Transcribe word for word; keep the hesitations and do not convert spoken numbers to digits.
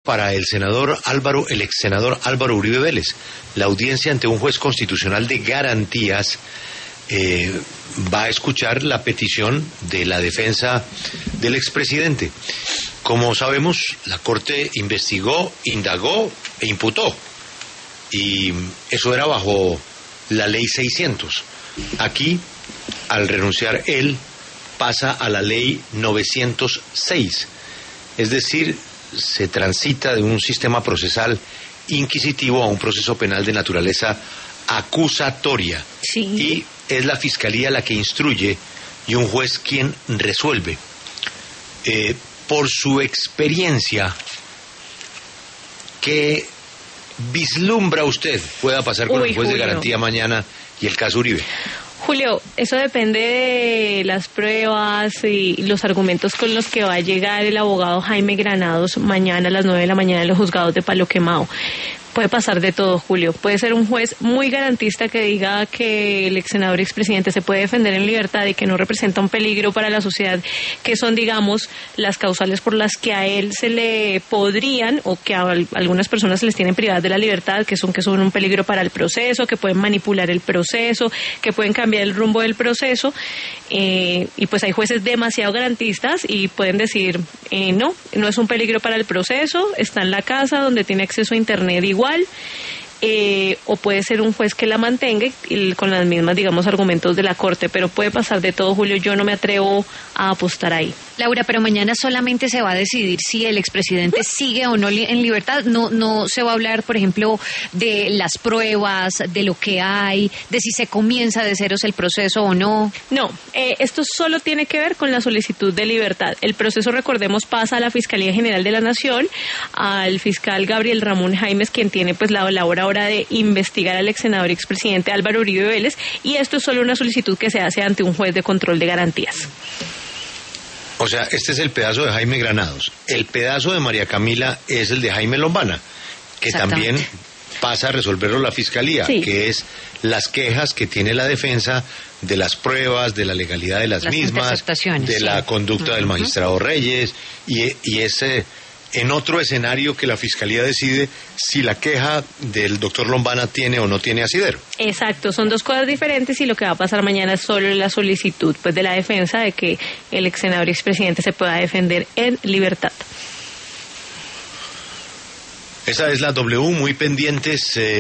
para el senador Álvaro, el ex senador Álvaro Uribe Vélez. La audiencia ante un juez constitucional de garantías eh, va a escuchar la petición de la defensa del expresidente. Como sabemos, la Corte investigó, indagó e imputó. Y eso era bajo la ley seiscientos. Aquí, al renunciar él, pasa a la ley novecientos seis. Es decir, se transita de un sistema procesal inquisitivo a un proceso penal de naturaleza acusatoria. Sí. Y es la Fiscalía la que instruye y un juez quien resuelve. Eh, por su experiencia, ¿qué vislumbra usted pueda pasar con Uy, el juez Julio. de garantía mañana y el caso Uribe? Julio, eso depende de las pruebas y los argumentos con los que va a llegar el abogado Jaime Granados mañana a las nueve de la mañana en los juzgados de Palo Quemado. Puede pasar de todo, Julio. Puede ser un juez muy garantista que diga que el ex senador y expresidente se puede defender en libertad y que no representa un peligro para la sociedad, que son, digamos, las causales por las que a él se le podrían, o que a algunas personas se les tienen privadas de la libertad, que son que son un peligro para el proceso, que pueden manipular el proceso, que pueden cambiar el rumbo del proceso. Eh, y pues hay jueces demasiado garantistas y pueden decir, eh, no, no es un peligro para el proceso, está en la casa donde tiene acceso a internet igual, eh, o puede ser un juez que la mantenga y, con las mismas, digamos, argumentos de la Corte, pero puede pasar de todo, Julio. Yo no me atrevo a apostar ahí. Laura, pero mañana solamente se va a decidir si el expresidente sigue o no li- en libertad. No, no se va a hablar, por ejemplo, de las pruebas, de lo que hay, de si se comienza de ceros el proceso o no. No, eh, esto solo tiene que ver con la solicitud de libertad. El proceso, recordemos, pasa a la Fiscalía General de la Nación, al fiscal Gabriel Ramón Jaimes, quien tiene pues la labor ahora de investigar al ex senador y expresidente Álvaro Uribe Vélez, y esto es solo una solicitud que se hace ante un juez de control de garantías. O sea, este es el pedazo de Jaime Granados. El pedazo de María Camila es el de Jaime Lombana, que también pasa a resolverlo la Fiscalía, sí, que es las quejas que tiene la defensa de las pruebas, de la legalidad de las, las mismas, de sí. la conducta uh-huh. del magistrado Reyes, y, y es eh, en otro escenario que la Fiscalía decide si la queja del doctor Lombana tiene o no tiene asidero. Exacto, son dos cosas diferentes y lo que va a pasar mañana es solo la solicitud pues de la defensa de que el ex senador y expresidente se pueda defender en libertad. Esa es la W, muy pendientes. Eh,